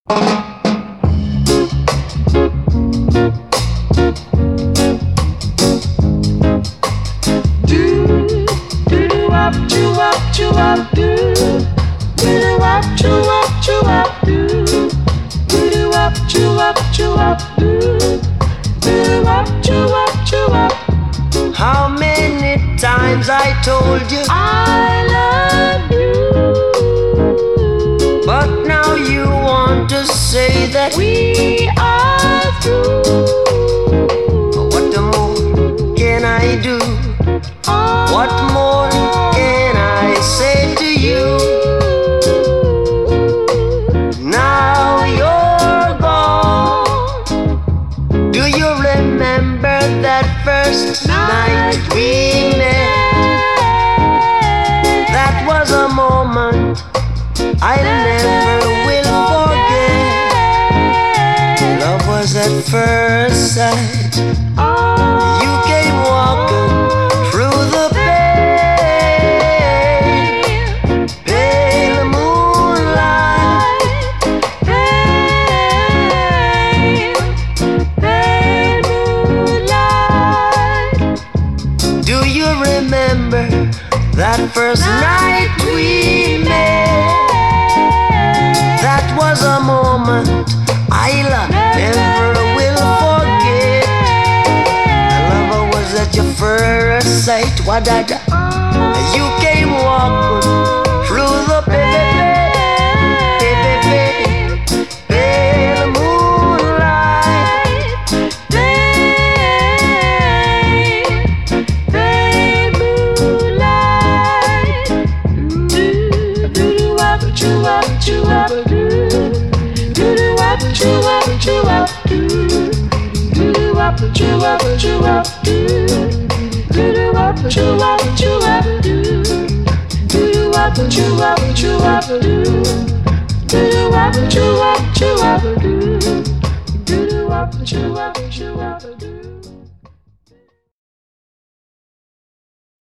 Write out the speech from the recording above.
How many times I told you I love you, but now you want to say that we are through. What more can I do? What more can I say to you? Now you're gone. Do you remember that first night we met? That was a moment I never will forget. Love was at first sight. You came walking through the pale moonlight. Pale moonlight. Do you remember that first night we met? That was a moment I'll never will forget. Love was at your first sight. Wadada. You came walking through the pale moonlight. Pale moonlight. Do-do-wop, choo-wop, choo-wop, do. Do-do-wop, choo-wop, choo-wop, do. Do-do-wop, choo-wop, choo-wop, do. Do-do-wop, choo-wop, choo-wop, do. Do-do-wop, choo-wop, choo-wop, do. Do-do-wop, choo-wop, choo-wop, do. Do-do-wop, choo-wop, choo-wop.